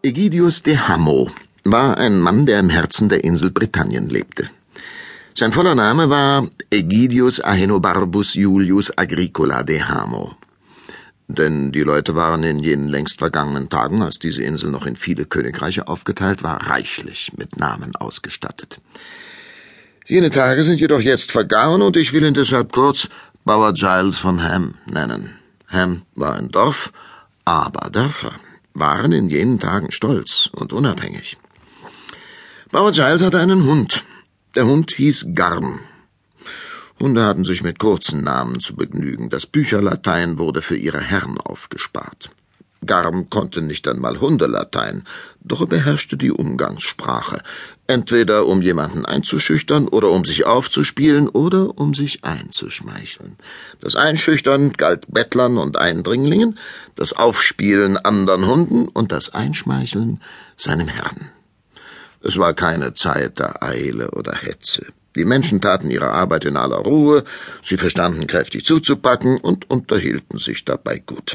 Egidius de Hammo war ein Mann, der im Herzen der Insel Britannien lebte. Sein voller Name war Aegidius Ahenobarbus Iulius Agricola de Hammo. Denn die Leute waren in jenen längst vergangenen Tagen, als diese Insel noch in viele Königreiche aufgeteilt war, reichlich mit Namen ausgestattet. Jene Tage sind jedoch jetzt vergangen und ich will ihn deshalb kurz Bauer Giles von Ham nennen. Ham war ein Dorf, aber Dörfer waren in jenen Tagen stolz und unabhängig. Bauer Giles hatte einen Hund. Der Hund hieß Garm. Hunde hatten sich mit kurzen Namen zu begnügen. Das Bücherlatein wurde für ihre Herren aufgespart. Garm konnte nicht einmal Hundelatein, doch er beherrschte die Umgangssprache, entweder um jemanden einzuschüchtern oder um sich aufzuspielen oder um sich einzuschmeicheln. Das Einschüchtern galt Bettlern und Eindringlingen, das Aufspielen anderen Hunden und das Einschmeicheln seinem Herrn. Es war keine Zeit der Eile oder Hetze. Die Menschen taten ihre Arbeit in aller Ruhe, sie verstanden kräftig zuzupacken und unterhielten sich dabei gut.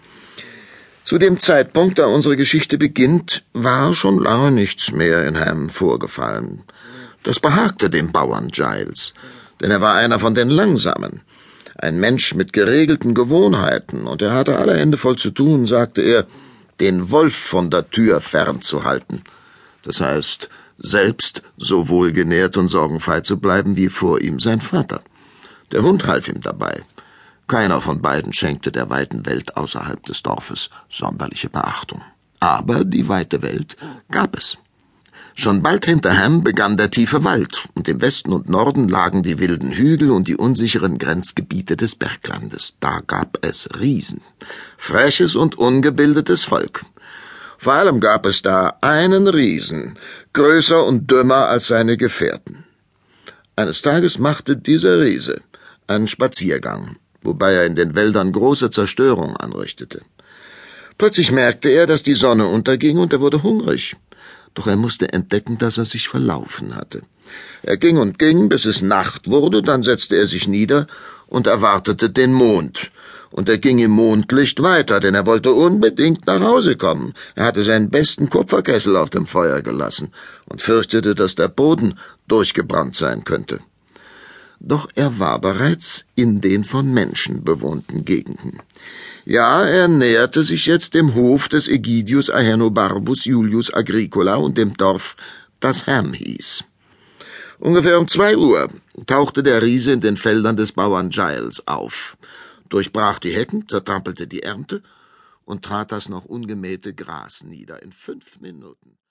Zu dem Zeitpunkt, da unsere Geschichte beginnt, war schon lange nichts mehr in Ham vorgefallen. Das behagte dem Bauern Giles, denn er war einer von den Langsamen, ein Mensch mit geregelten Gewohnheiten, und er hatte alle Hände voll zu tun, sagte er, den Wolf von der Tür fernzuhalten. Das heißt, selbst so wohlgenährt und sorgenfrei zu bleiben wie vor ihm sein Vater. Der Hund half ihm dabei. Keiner von beiden schenkte der weiten Welt außerhalb des Dorfes sonderliche Beachtung. Aber die weite Welt gab es. Schon bald hinter Ham begann der tiefe Wald, und im Westen und Norden lagen die wilden Hügel und die unsicheren Grenzgebiete des Berglandes. Da gab es Riesen, freches und ungebildetes Volk. Vor allem gab es da einen Riesen, größer und dümmer als seine Gefährten. Eines Tages machte dieser Riese einen Spaziergang, wobei er in den Wäldern große Zerstörung anrichtete. Plötzlich merkte er, dass die Sonne unterging, und er wurde hungrig. Doch er musste entdecken, dass er sich verlaufen hatte. Er ging und ging, bis es Nacht wurde, dann setzte er sich nieder und erwartete den Mond. Und er ging im Mondlicht weiter, denn er wollte unbedingt nach Hause kommen. Er hatte seinen besten Kupferkessel auf dem Feuer gelassen und fürchtete, dass der Boden durchgebrannt sein könnte. Doch er war bereits in den von Menschen bewohnten Gegenden. Ja, er näherte sich jetzt dem Hof des Aegidius Ahenobarbus Iulius Agricola und dem Dorf, das Ham hieß. Ungefähr um 2 Uhr tauchte der Riese in den Feldern des Bauern Giles auf, durchbrach die Hecken, zertrampelte die Ernte und trat das noch ungemähte Gras nieder in 5 Minuten.